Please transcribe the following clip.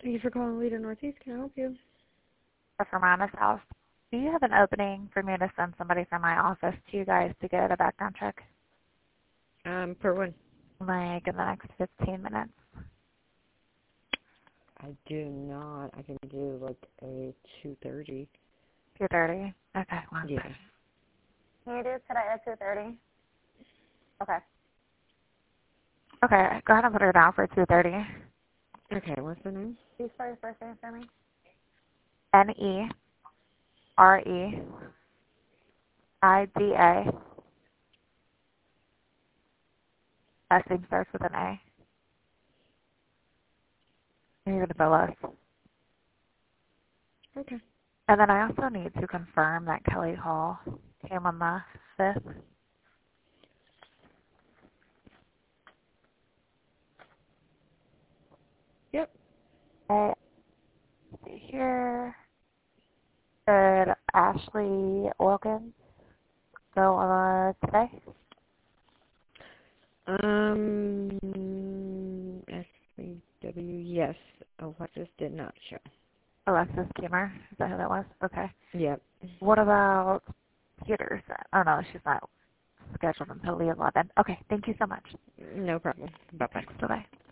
Thank you for calling Leader Northeast. Can I help you? From Rhonda's house. Do you have an opening for me to send somebody from my office to you guys to get a background check? For when? Like in the next 15 minutes. I do not. I can do like a 2:30. 2:30? Okay, one Yeah. second. Can you do today at 2:30? Okay. Okay, go ahead and put her down for 2:30. Okay, what's the name? Can you spell your first name for me? Nerida. Last name starts with an A. And you're going to bill us. Okay. And then I also need to confirm that Kelly Hall came on the 5th. Yep. Okay, let's see here. Did Ashley Wilkins go on today? SCW, yes. Alexis did not show. Alexis Kimmer. Is that who that was? Okay. Yep. What about Peterson? Oh, no, she's not scheduled until the 11th. Okay, thank you so much. No problem. Bye-bye. Bye-bye.